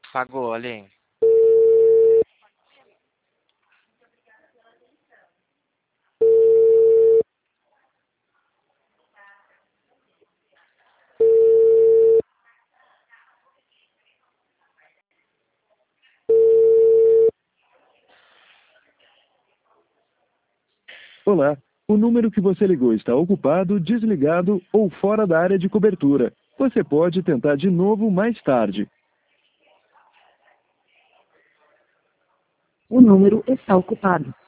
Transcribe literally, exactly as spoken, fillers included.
Fagoli. Olá, o número que você ligou está ocupado, desligado ou fora da área de cobertura. Você pode tentar de novo mais tarde. O número está ocupado.